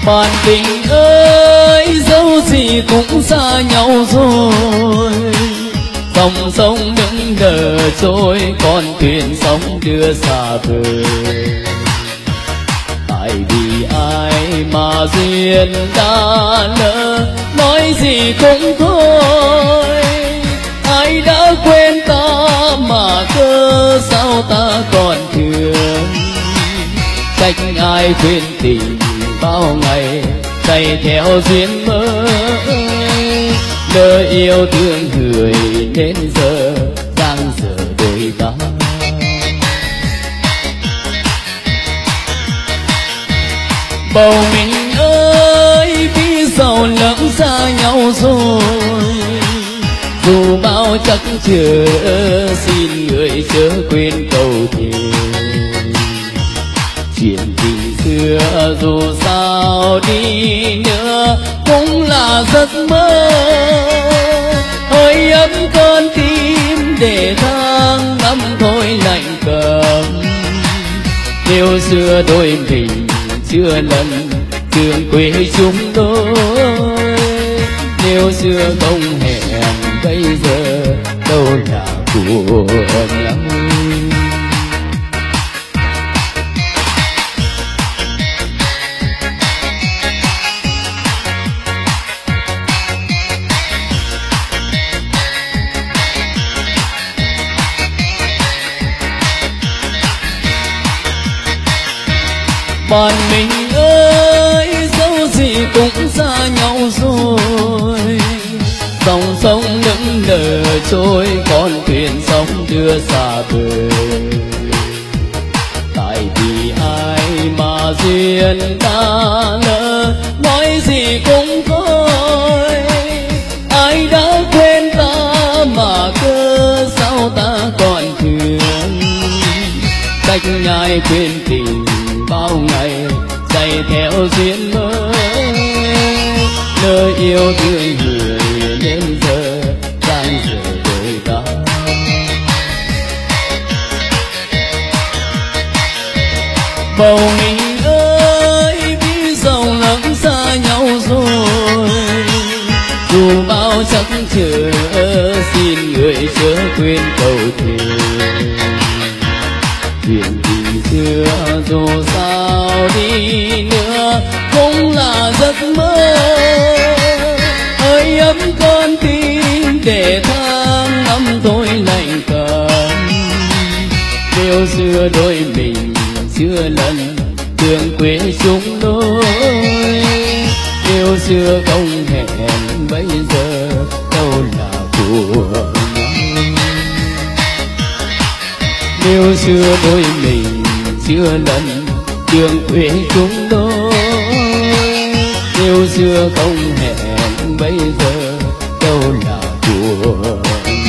Bạn tình ơi dẫu gì cũng xa nhau rồi, dòng sông đứng đờ trôi con thuyền sóng đưa xa bờ. Tại vì ai mà duyên đã lỡ, nói gì cũng thôi. Ai đã quên ta mà cơ sao ta còn thương. Trách ai quên tình bao ngày chạy theo duyên mơ. Lỡ yêu thương người đến giờ giang dở đôi ta. Bầu mình ơi vì sao lỡ xa nhau rồi, dù bao chắc chờ xin người chớ quên câu thề. Chuyện tình xưa dù sao đi nữa cũng là giấc mơ. Hơi ấm con tim để tháng năm thôi lạnh cầm. Yêu xưa đôi mình chưa lần trường quê chúng tôi. Nếu xưa không hẹn bây giờ đâu là cuộc lắm. Bạn mình ơi dẫu gì cũng xa nhau rồi, dòng sông lững lờ trôi con thuyền sóng đưa xa bờ. Tại vì ai mà duyên ta lỡ, nói gì cũng thôi. Ai đã quên ta mà cơ sao ta còn thương. Cách ai quên tình bao ngày chạy theo duyên mơ. Nơi yêu thương người đến giờ giang dở đôi ta. Bầu mình ơi vì sao lỡ xa nhau rồi, dù bao chắc chờ xin người chớ quên câu thề. Chuyện tình xưa dù sao đi nữa cũng là giấc mơ. Hơi ấm con tim để tháng năm thôi lạnh cầm. Yêu xưa đôi mình chưa lần đường quê chúng đôi. Yêu xưa không hẹn bây giờ đâu là của. Yêu xưa đôi mình chưa lần đường quê chúng đôi. Yêu xưa không hẹn bây giờ đâu là của nhau.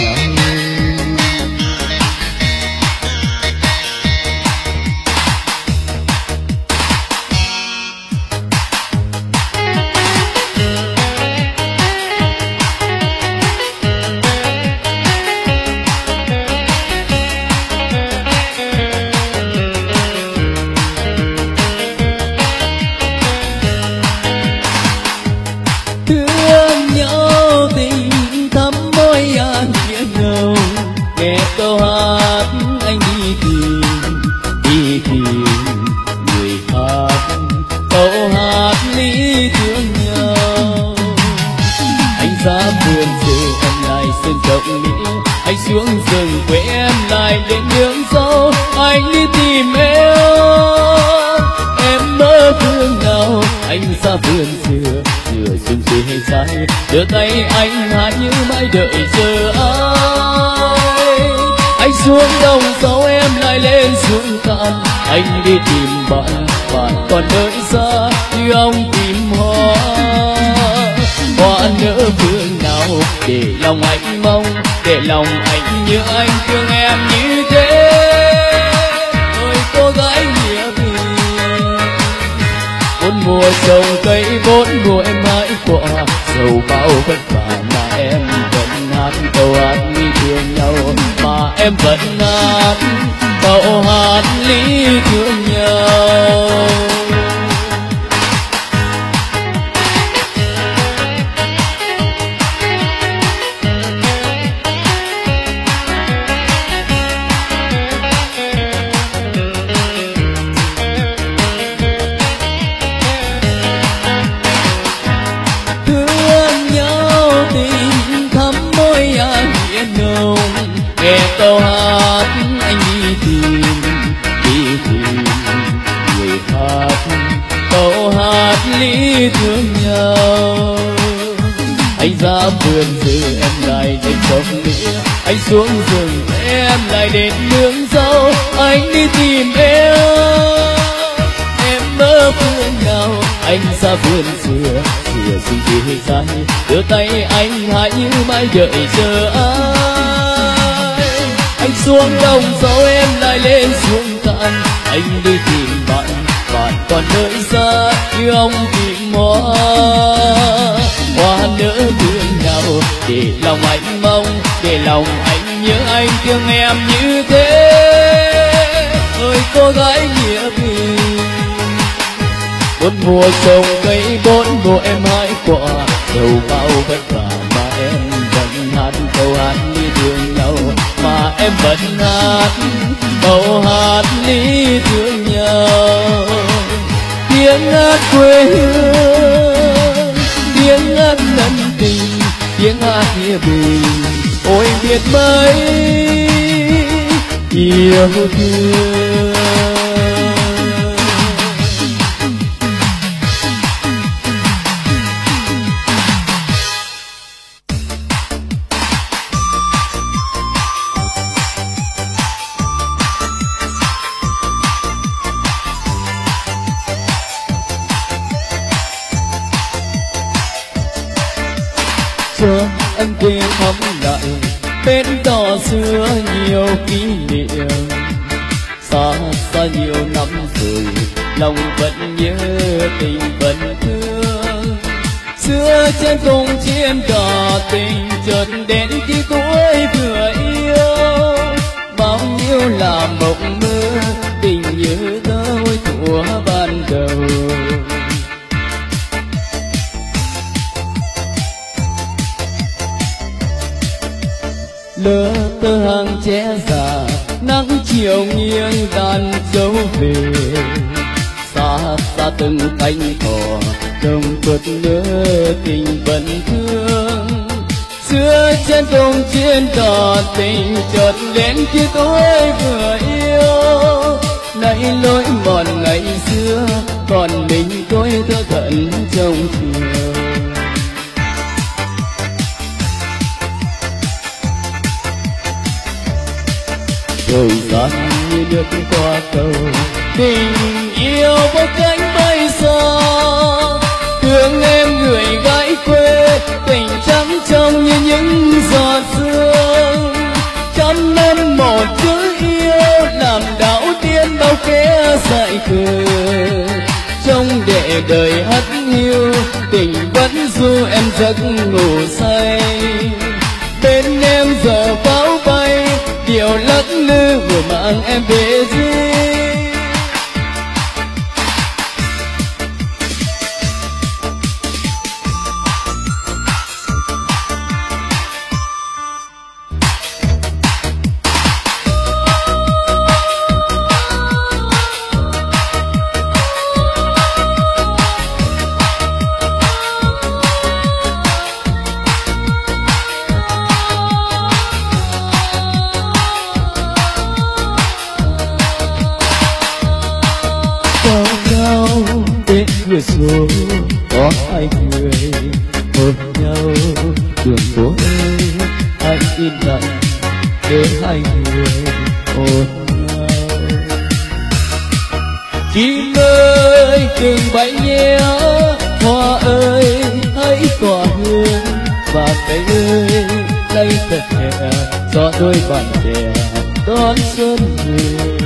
Câu hát anh đi tìm người hát câu hát lý thương nhau. Anh ra vườn rừng em lại sương rộng mỹ, anh xuống rừng quê em lại lên nương dâu. Anh đi tìm em mơ phương nào. Anh ra vườn dừa xuân tươi hay trái, đưa tay anh hát như mãi đợi chờ ai. Anh xuống đồng sâu em lại lên xuống cạn. Anh đi tìm bạn còn đợi xa như ông tìm hoa. Hoa nở phương nào để lòng anh mong, để lòng anh như anh thương em như thế. Ôi cô gái nghĩa tình, bốn mùa trồng cây bốn mùa em mãi quả. Dầu bao vất vả mà em vẫn hát câu hát như thương nhau. Mà em vẫn hát câu hát lý thương nhau. ly thương nhau. Anh ra vườn rừng em lại đến trồng mía, anh xuống rừng em lại đến nương dâu. Anh đi tìm em mơ phương nào. Anh ra vườn dừa xinh tươi dài, đưa tay anh hãy như mãi đợi chờ ai. Anh xuống đồng dâu em lại lên xuống cạn, anh đi tìm bạn còn nơi xa như ông tìm hoa. Hoa nỡ thương nhau để lòng anh mong, để lòng anh nhớ anh thương em như thế. Ơi cô gái nghĩa tình, bốn mùa trồng cây bốn mùa em hái quả, đầu bao vất vả mà em vẫn hát câu hát ly thương nhau, mà em vẫn hát câu hát ly thương nhau. Tiếng hát quê hương, tiếng hát ân tình, tiếng hát nghĩa bình, ôi biết mấy yêu thương. Cho em về thăm lại bên đò xưa nhiều kỷ niệm, xa xa nhiều năm rồi lòng vẫn nhớ tình vẫn thương. Xưa trên cùng trên đò tình chợt đến khi tuổi vừa yêu, bao nhiêu là mộng mơ tình nhớ đôi thuở ban đầu. Lỡ tơ hàng che già nắng chiều nghiêng đàn dấu về, xa xa từng cánh cỏ đồng tuột nhớ tình vẫn thương. Xưa trên đồng trên đò tình chợt đến khi tôi vừa yêu, nay lối mòn ngày xưa còn mình tôi thơ thẫn trong chiều. Thời gian như nước qua cầu, tình yêu vô cánh bay xa. Thương em người gái quê, tình trắng trong như những giọt sương. Trăm năm một chữ yêu, làm đảo tiên bao kẻ dại khờ. Trong để đời hắt hiu, tình vẫn du em giấc ngủ say. Bên em giờ pháo bay, điều lắc lư vừa mang em về riêng. Bên cửa sổ có hai người ôm nhau, đường phố ơi anh im lặng để hai người ôm nhau. Chim ơi đừng bay nhé, hoa ơi hãy tỏa hương, và cây ơi đây thật nhẹ cho đôi bạn trẻ đón xuân về.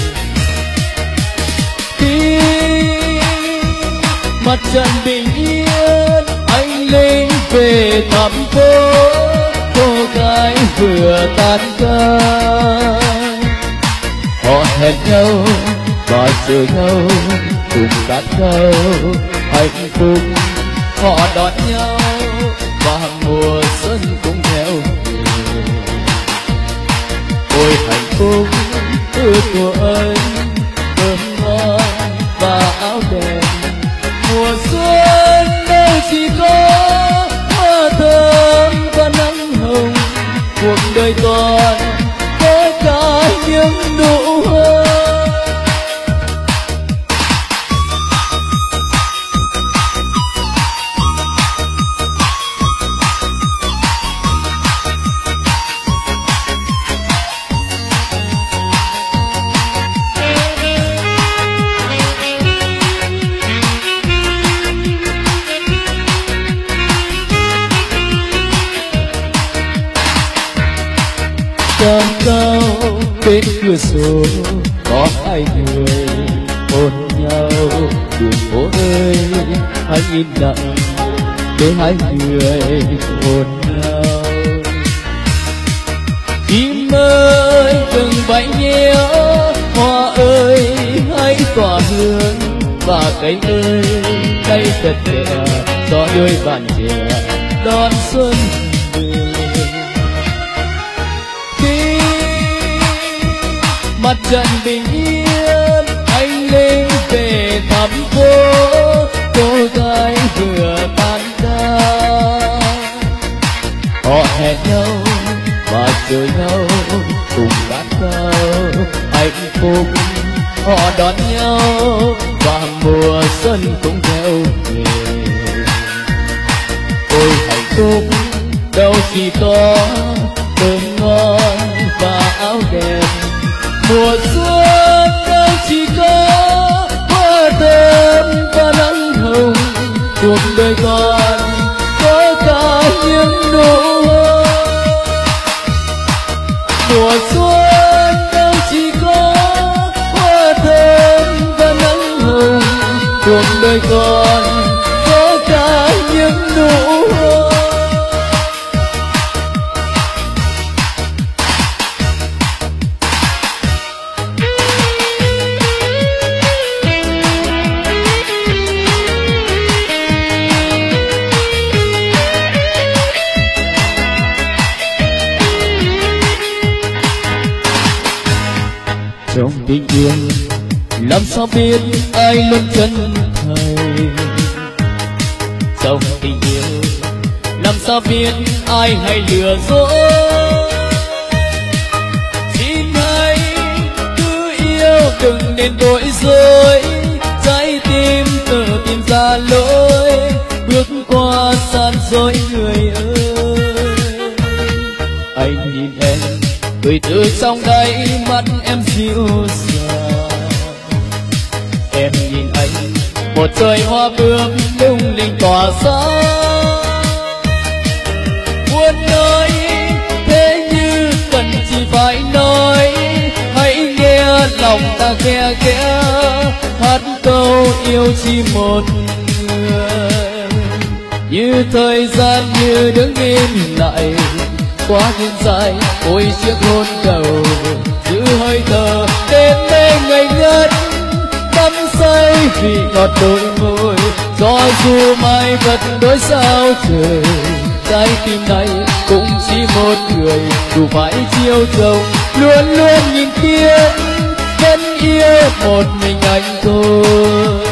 Mặt trận bình yên anh lên về thăm phố, cô gái vừa tan ca. Họ hẹn nhau và chờ nhau cùng cát khao hạnh phúc. Họ đón nhau và mùa xuân cũng theo về. Ôi hạnh phúc của anh, cơm ngon và áo đẹp. Mùa xuân đâu chỉ có hoa thơm và nắng hồng, cuộc đời toàn có cả những nụ hoa. bên cửa sổ có hai người hôn nhau. Đường phố ơi hãy im lặng để hai người hôn nhau. Chim ơi đừng bay nhéo, hoa ơi hãy tỏa hương, và cây ơi cây thật đẹp cho đôi bạn trẻ đón xuân về. Khi mặt trận bình yên anh lên về thăm cô gái vừa tan ca. Họ hẹn nhau và chờ nhau cùng bát cao hạnh phúc. Họ đón nhau và mùa xuân cũng theo về. Ôi hạnh phúc đâu chỉ có cơm ngon và áo đẹp, mùa xuân đâu chỉ có hoa thơm và nắng hồng. Cuộc đời còn có cả những nụ hôn. Mùa xuân đâu chỉ có hoa thơm và nắng hồng. Cuộc đời còn có cả những nụ hôn. Trong tình yêu làm sao biết ai luôn chân thành. Trong tình yêu làm sao biết ai hay lừa dối. Xin hãy cứ yêu đừng nên bối rối, trái tim tự tìm ra lối, bước qua gian dối người ơi. Anh nhìn em cười từ trong đáy mắt em dịu dàng. Em nhìn anh một trời hoa bướm lung linh tỏa sáng. Muốn nói thế như cần chỉ phải nói, hãy nghe lòng ta khe khẽ hát câu yêu chỉ một người. Như thời gian như đứng im lại quá nhiên dài, ôi chiếc hôn đầu giữ hơi thở đêm mê ngây ngất, đắm say vì ngọt đôi môi. Cho dù mai vật đối sao trời, trái tim này cũng chỉ một người đủ phải chiều chồng. Luôn luôn nhìn kia vẫn yêu một mình anh thôi.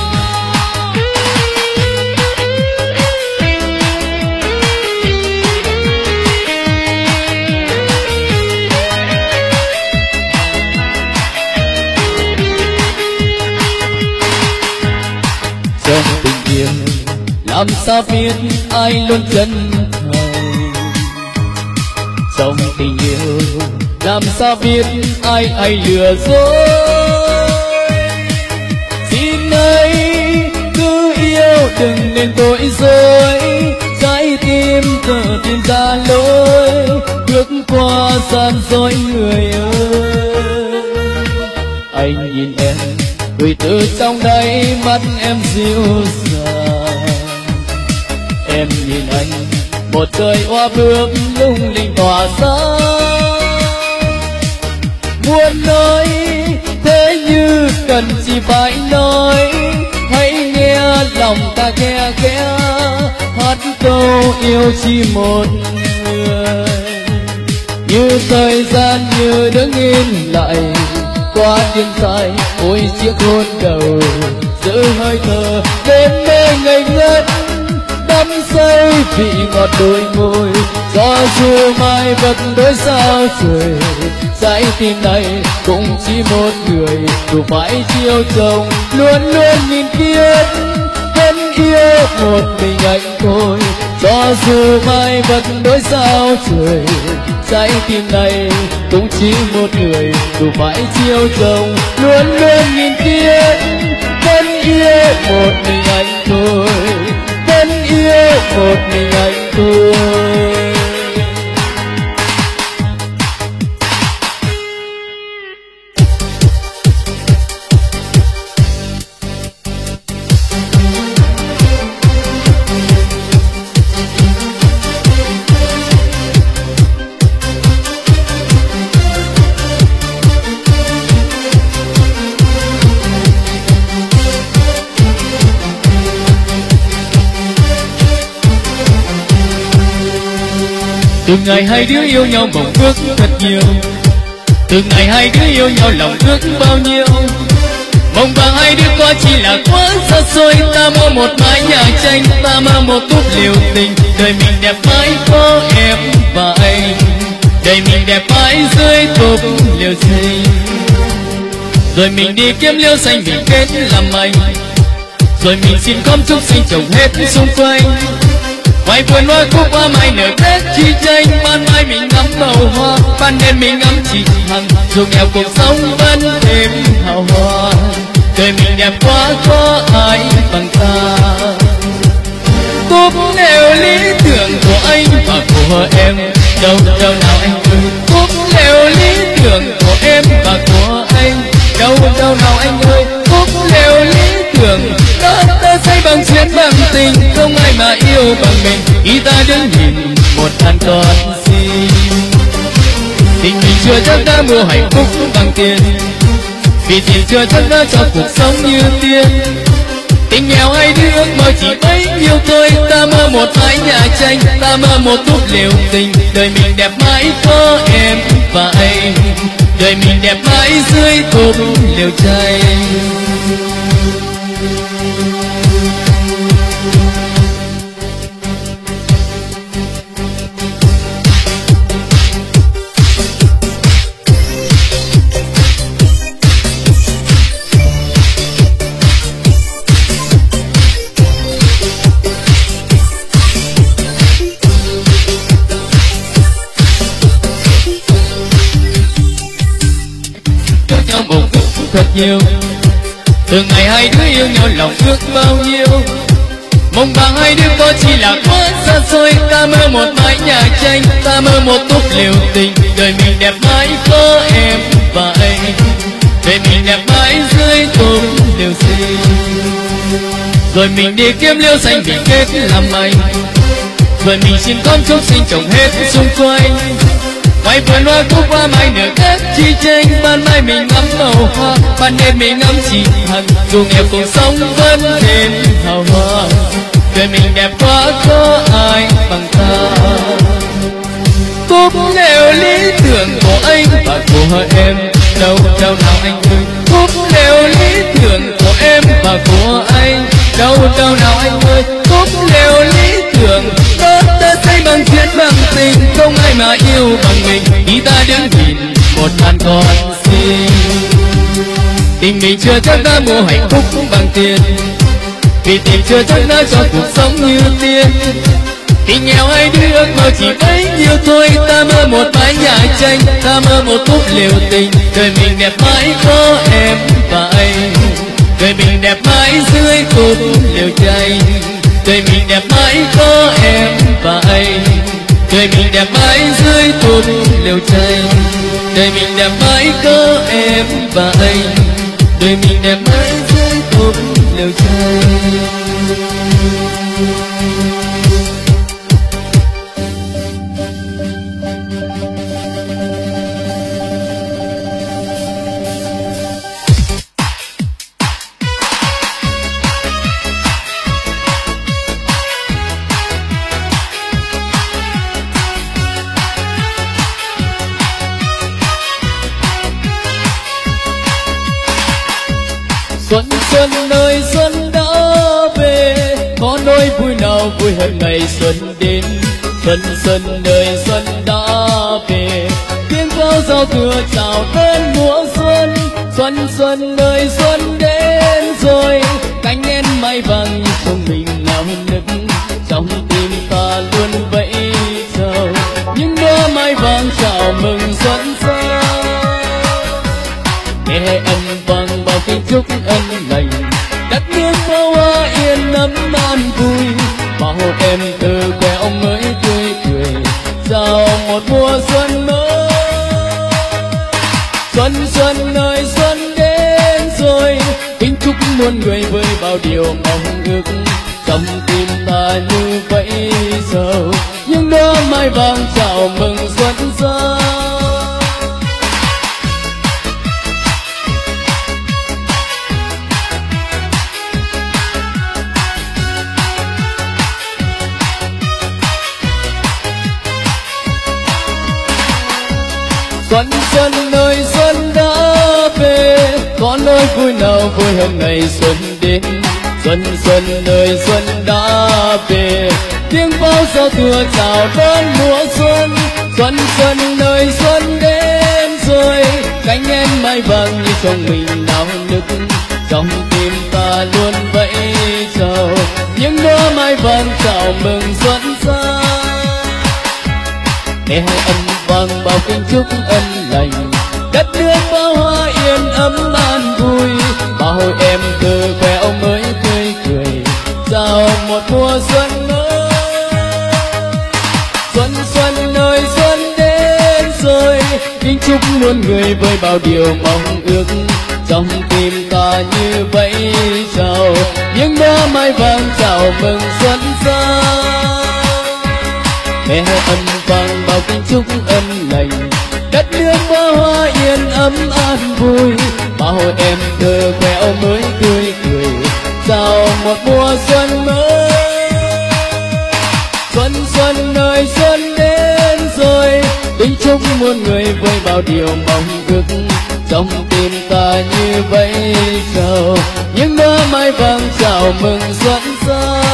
Trong tình yêu làm sao biết ai luôn chân thành. Trong tình yêu làm sao biết ai hay lừa dối. Xin hãy cứ yêu đừng nên bối rối, trái tim tự tìm ra lối, bước qua gian dối người ơi. Anh nhìn em cười từ trong đáy mắt em dịu dàng. Em nhìn anh một trời hoa bướm lung linh tỏa sáng. Muốn nói thế như cần chỉ phải nói, hãy nghe lòng ta khe khẽ hát câu yêu chỉ một người. Như thời gian như đứng im lại qua tiếng dài, ôi chiếc hôn đầu giữ hơi thở đêm mê ngây ngất, đắm say vị ngọt đôi môi. Cho dù mai vật đối sao trời, trái tim này cũng chỉ một người đủ phải chiều chồng. Luôn luôn nhìn kiết vẫn yêu một mình anh thôi. Cho dù mai vật đối sao trời, trái tim này cũng chỉ một người đủ phải chiều chồng. Luôn luôn nhìn kia vẫn yêu một mình anh thôi, vẫn yêu một mình anh thôi. Từng ngày hai đứa yêu nhau mộng ước thật nhiều, từng ngày hai đứa yêu nhau lòng ước bao nhiêu. Mong vàng hai đứa có chỉ là quá xa xôi. Ta mơ một mái nhà tranh, ta mơ một túp liều tình. Đời mình đẹp mãi có em và anh, đời mình đẹp mãi dưới túp liều xinh. Rồi mình đi kiếm liêu xanh mình kết làm anh, rồi mình xin con chúc sinh trồng hết xung quanh. Ngoài vườn hoa cúc hoa mai nở tết chi tranh, ban mai mình ngắm màu hoa, ban đêm mình ngắm chị hằng. Dù nghèo cuộc sống vẫn thêm hào hoa, đời mình đẹp quá có ai bằng ta. Cúc lều lý tưởng của anh và của em, đâu đâu nào anh ơi. Cúc lều lý tưởng của em và của anh, đâu đâu nào anh ơi. Cúc lều lý tưởng đó ta xây bằng duyên bằng tình, không ai mà yêu bằng mình khi ta đứng nhìn một đàn con xin. Tình mình chưa chắc đã mua hạnh phúc bằng tiền, vì tiền chưa chắc đã cho cuộc sống như tiên. Tình nghèo hai đứa ước mơ chỉ bấy nhiêu thôi. Ta mơ một mái nhà tranh, ta mơ một túp lều tình. Đời mình đẹp mãi có em và anh, đời mình đẹp mãi dưới túp lều tranh. Thật nhiều, từng ngày hai đứa yêu nhau lòng ước bao nhiêu. Mong vàng hai đứa có chỉ là quá xa xôi. Ta mơ một mái nhà tranh, ta mơ một túp liều tình. Đời mình đẹp mãi có em và anh, đời mình đẹp mãi dưới túp liều xinh. Rồi mình đi kiếm liêu xanh mình kết làm anh, rồi mình xin con chúc sinh trồng hết xung quanh. Ngoài vườn hoa cúc hoa mai nở tết chi tranh, ban mai mình ngắm màu hoa, ban đêm mình ngắm chị hằng. Dù nghèo cuộc sống vẫn thêm hào hoa, đời mình đẹp quá có ai bằng ta. Cúc lều lý tưởng của anh và của em, đâu đâu nào anh ơi. Cúc lều lý tưởng của em và của anh, đâu đâu nào anh ơi. Cúc lều lý tưởng đó ta xây bằng duyên bằng tình, không ai mà yêu bằng mình khi ta đứng nhìn một đàn con xin. Tình mình chưa chắc đã mua hạnh phúc bằng tiền, vì tình chưa chắc đã cho cuộc sống như tiên. Tình nghèo hai đứa ước mơ chỉ bấy nhiêu thôi. Ta mơ một mái nhà tranh, ta mơ một túp liều tình. Đời mình đẹp mãi có em và anh, đời mình đẹp mãi dưới túp liều tranh. Đời mình đẹp mãi có em và anh, đời mình đẹp mãi dưới túp liều tranh. Đời mình đẹp mãi có em và anh, đời mình đẹp mãi dưới túp liều tranh. Xuân xuân ơi xuân đã về, có nỗi vui nào vui hơn ngày xuân đến. Xuân xuân ơi xuân đã về, tiếng pháo giao thừa chào đón mùa xuân. Xuân xuân ơi xuân đến rồi, cánh én mai vàng trong mình nào nức. Trong tim ta luôn vẫy chào những đóa mai vàng chào mừng xuân sang. Nghe âm vang bao kính chúc ân lành, đất nước bao hoa yên ấm an vui. Bao em thơ quẹo mới tươi cười, chào một mùa xuân mới. Xuân xuân ơi xuân đến rồi, kính chúc muôn người với bao điều mong ước. Trong tim ta như vẫy giờ những đóa mai vàng chào mừng xuân sang. Xuân xuân ơi xuân đã về, có nỗi vui nào vui hơn ngày xuân đến. Xuân xuân ơi xuân đã về, tiếng pháo giao thừa chào đón mùa xuân. Xuân xuân ơi xuân đến rồi, cánh én mai vàng như trong mình náo nức. Trong tim ta luôn vẫy chào những đóa mai vàng chào mừng xuân sang. Nghe hai âm vang bao kính chúc ân lành, đất nước bao hoa yên ấm an vui. Bao em thơ quẹo mới tươi cười, chào một mùa xuân mới. Xuân xuân ơi xuân đến rồi, kính chúc muôn người với bao điều mong ước. Trong tim ta như vẫy chào những đóa mai vàng chào mừng xuân sang. Nghe âm vang bao kính chúc ân lành, đất nước bao hoa yên ấm an vui. Bao em thơ quẹo mới tươi cười, chào một mùa xuân mới. Xuân xuân ơi xuân đến rồi, kính chúc muôn người với bao điều mong ước. Trong tim ta như vẫy chào những đóa mai vàng chào mừng xuân sang.